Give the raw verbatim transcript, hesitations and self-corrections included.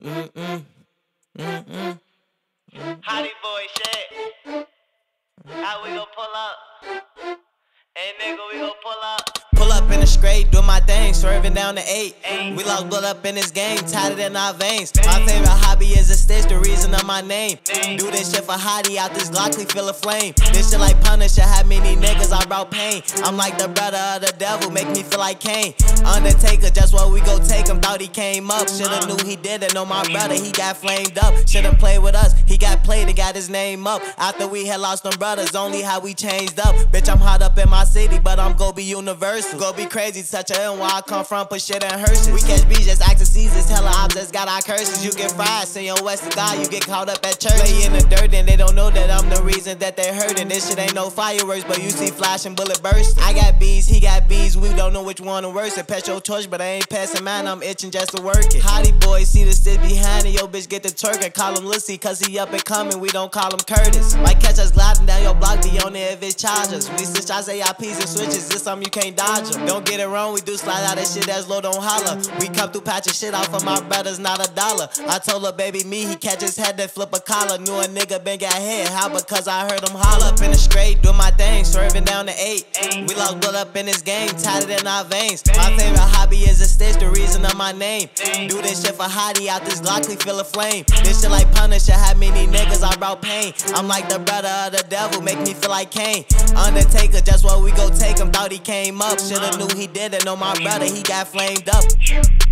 Mm-mm. Mm-mm. Hottie boy shit. How we gon' pull up? Hey nigga, we gon' pull up. Pull up in the straight, do my thing, swerving down the eight. We lost blood up in this game, tighter than our veins. My favorite hobby is a stitch, the reason of my name. Do this shit for Hottie, out this Glock, we feel a flame. This shit like Punisher, had many niggas, I brought pain. I'm like the brother of the devil, make me feel like Cain. Undertaker, just what we go take him, thought he came up. Shoulda knew he didn't know my brother, he got flamed up. Shoulda played with us, he got played and got his name up. After we had lost them brothers, only how we changed up. Bitch, I'm hot up in my city, but I'm gon' be universal. Go be crazy, touch her in where I come from, put shit in hearses. We catch beats, just acting Caesars, tell her objects got our curses. You get fried, send your West to God, you get caught up at church. Lay in the dirt and they don't know that I'm the reason that they hurting. This shit ain't no fireworks, but you see flashing bullet burst. I got bees, he got bees, we don't know which one the worst. It pet your torch, but I ain't passing mine, I'm itching just to work it. Hottie boys see the stick behind it, yo bitch get the twerking. Call him Lissy, cause he up and coming, we don't call him Curtis. Might catch us gliding down your block, be on there if it's chargers. We switch our A I Ps and switches, this something you can't dodge them. Don't get it wrong, we do slide out of shit that's low, don't holler. We come through patching shit out for my brothers, not a dollar. I told her baby me, he catch his head then flip a collar. Knew a nigga been got hit, how? Because I heard him holler. Up in the straight, do my thing, swerving down the eight. We lost blood up in this game, tighter than our veins. My favorite hobby is a stitch, the reason of my name. Do this shit for Hottie, out this Glock, we feel a flame. This shit like Punisher, had many niggas, I brought pain. I'm like the brother of the devil, make me feel like Cain. Undertaker, just what we go take him, thought he came up. Shoulda knew he didn't know my brother, he got flamed up.